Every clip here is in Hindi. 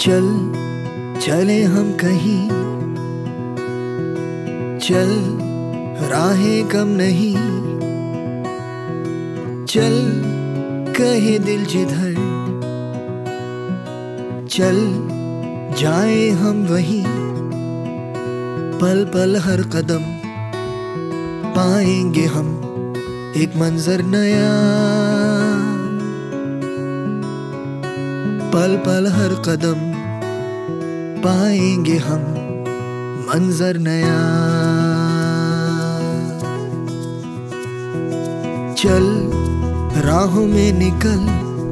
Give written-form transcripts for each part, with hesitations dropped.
चल चले हम कहीं, चल राहें कम नहीं, चल कहे दिल जिधर, चल जाए हम वहीं। पल पल हर कदम पाएंगे हम एक मंजर नया, पल पल हर कदम पाएंगे हम मंजर नया। चल राहों में निकल,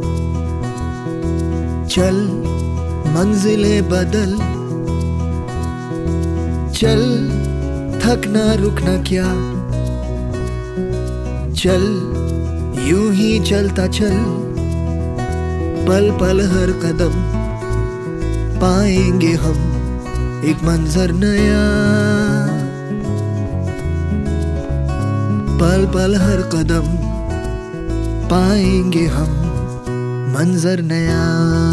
चल मंजिलें बदल, चल थकना रुकना क्या, चल यूं ही चलता चल। पल पल हर कदम पाएंगे हम एक मंजर नया, पल पल हर कदम पाएंगे हम मंजर नया।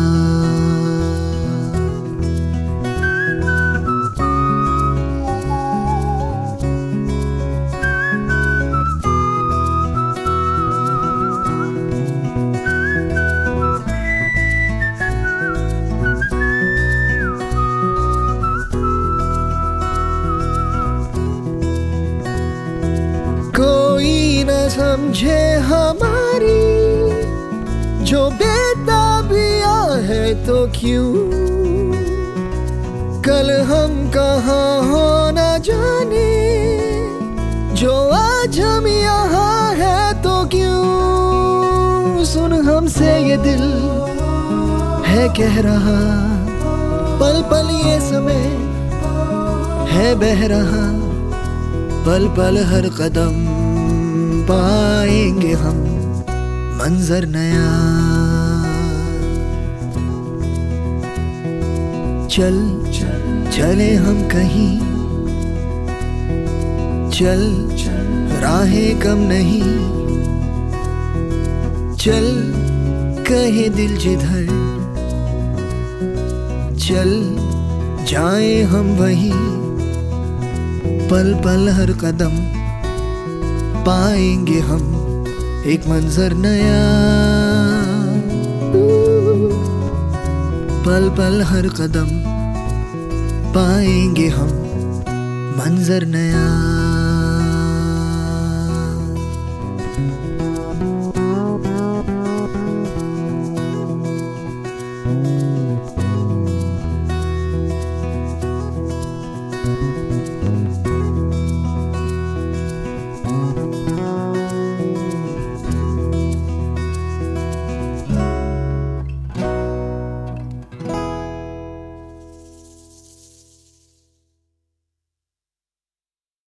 कोई न समझे हमारी जो बेताबिया है तो क्यों, कल हम कहाँ हो न जाने, जो आज हम यहाँ है तो क्यों। सुन हमसे ये दिल है कह रहा, पल पल ये समय है बह रहा, पल पल हर कदम पाएंगे हम मंजर नया। चल चले हम कहीं, चल राहें कम नहीं, चल कहे दिल जिधर, चल जाए हम वहीं। पल पल हर कदम पाएंगे हम एक मंजर नया, पल पल हर कदम पाएंगे हम मंजर नया।